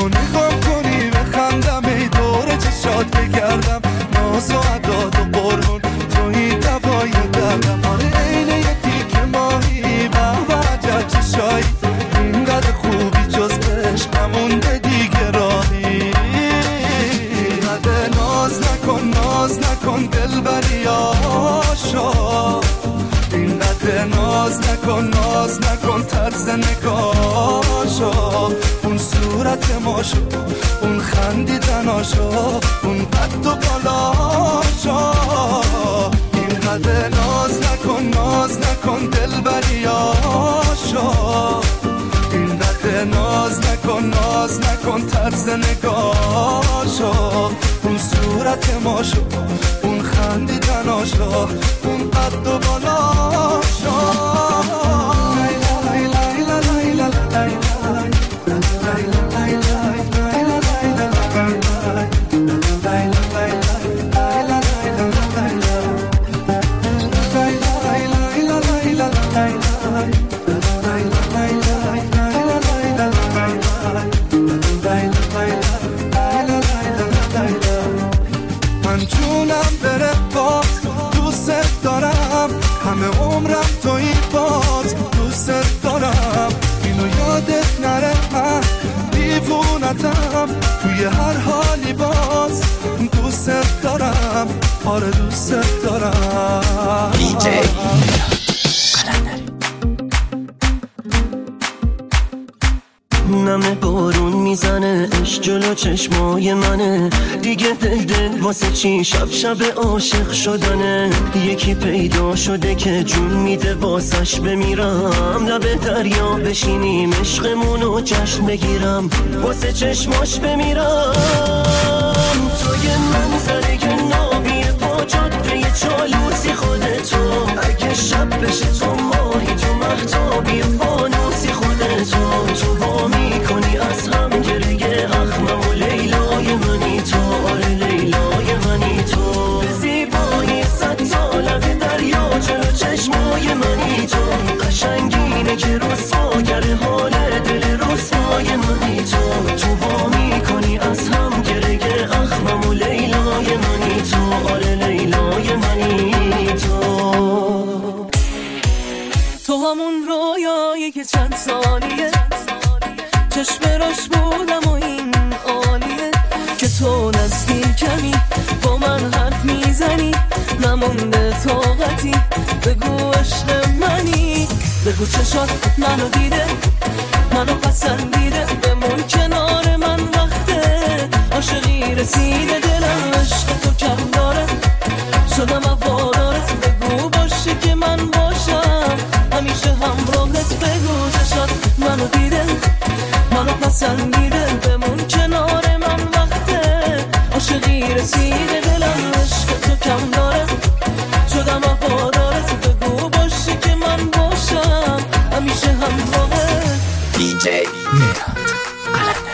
منو نگاه کنی بخندم، ای دور چشات بگردم، ناز و عداد و قربون توی دوای دردم. آره عین یه تیکه ماهی به عجب چشایی، اینقدر خوبی جز عشق نمونده دیگه راهی. اینقدر ناز نکن دلبری آشا، اینقدر ناز نکن طرز نگاشا، اون صورت ماشا، اون خندیدناشا، اون قد و بالاشا. اینقدر ناز نکن دلبری آشا، اینقدر ناز نکن طرز نگاشا، اون صورت ماشا، اون خندیدناشا، اون قد و بالاشا. من جونم بره باز دوست دارم، همه عمرم توی باز دوست دارم، اینو یادت نره من دیوونتم، توی هر حالی باز دوست دارم، آره دوست دارم. دیجی نمه بارون میزنه عشق جلو چشمای منه، دیگه دل واسه چی شب عاشق شدنه. یکی پیدا شده که جون میده واسش بمیرم، لب دریا بشینیم عشقمونو جشن بگیرم، واسه چشماش بمیرم. توی منظره که نابی پاجات به چالوسی خودتو، اگه شب بشه تو ماهی تو مهتابی فانوسی خودتو، تو با میکنی از هم گریه اخمم و لیلای منی تو، آره لیلای منی تو. به زیبایی 100 سالت دریا جلو چشمای منی تو، قشنگینه که رسواگر حال دل رسوای منی تو، تو با میکنی از هم گریه اخمم و لیلای منی تو، آره لیلای منی تو. تو همون رویایی که چند سالیه چشم روش بودم و این عالیه، که تو نزدیکمی با من حرف میزنی، نمونده طاقتی بگو عشق منی، بگو چشات منو دیده منو پسندیده، بمون کنار من وقته عاشقی رسیده، دلم عشق تو کم داره شدم هوادارت، بگو باشی که من باشم همیشه همراهت، بگو چشات منو دیده منو پسندیده، بمون کنار من وقته عاشقی رسیده، دلم عشق تو کم داره شدم هوادارت، بگو باشی که من باشم همیشه همراهت. دیجی میراد قلندر.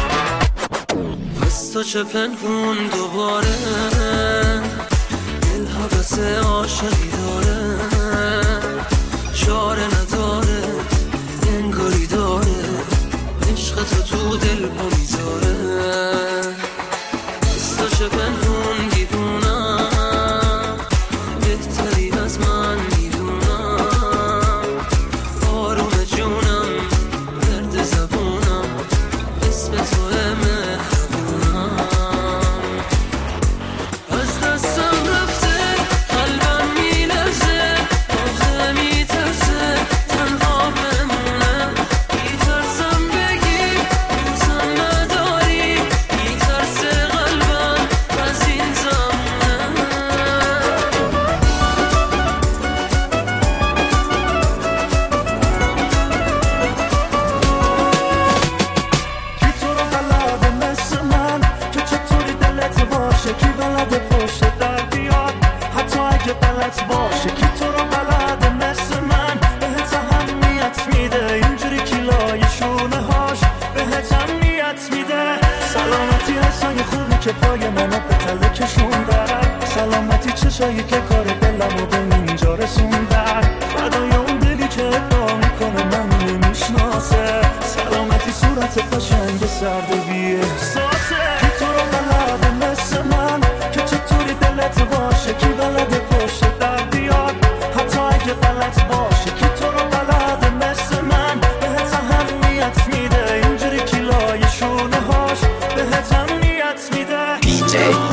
تو چه پنهون دوباره، دل حبس عاشقی داره، چاره نداره، انگاری داره، عشق تو دل پا میذاره. دستاش پنهون دیوونم، بهتری از من میدونم. آروم جونم، ورد زبونم، اسم تو مهربونم. از دستم رفته قلبم میلرزه، آخه میترسه تنها بمونه. میترسم بگی دوستم نداری، میترسه قلبم از این زمونه. کی تو رو بلده مثل من که چطوری دلت باشه؟ کی بلده پشت در بیاد حتی اگه بلد باشه؟ کی تو رو بلده مثل من بهت اهمیت میده؟ اینجوری کیلای شونه هاش بهت اهمیت میده. سلامتی حسای خوبی که پای منو به تله کشوندن، سلامتی چشایی که کار دلمو به اینجا رسوندن. فدای اون دلی که ادعا میکنه من نمیشناسه، سلامتی صورت قشنگ سرد و بی احساسه. کی تو رو بلده مثل من که چطوری دلت باشه؟ کی بلده پشت در بیاد حتی اگه بلد باشه؟ کی تو رو بلده مثل من بهت اهمیت میده؟ اینجوری کیلای شونه هاش بهت اهمیت میده. DJ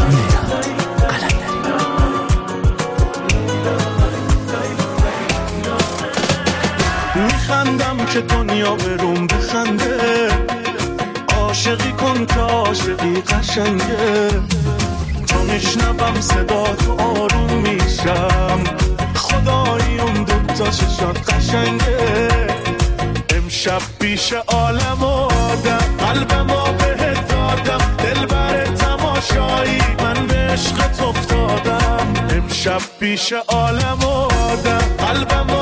میخندم که دنیا به روم بخنده، عاشقی کن که عاشقی قشنگه. تا میشنوم صدا تو آروم میشم، خدایی اون دوتا چشات قشنگه. امشب پیش عالم و آدم قلبمو بهت دادم، دل بر تماشایی من به عشقت افتادم. امشب پیش عالم و آدم قلبمو